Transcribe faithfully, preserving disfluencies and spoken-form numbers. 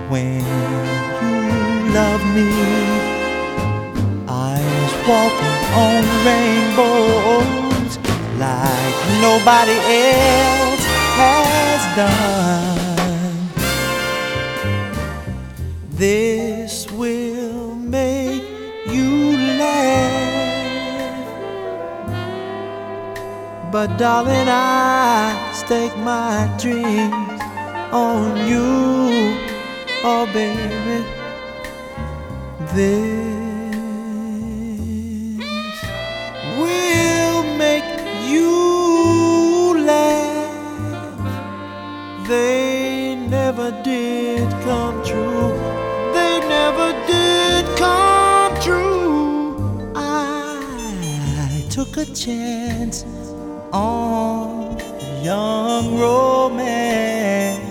when you loved me. I was walking on rainbows like nobody else has done. This will make you laugh, but darling, I stake my dreams on you. Oh baby, this will make you laugh. They never did come true. They never did come true. I took a chance on young romance.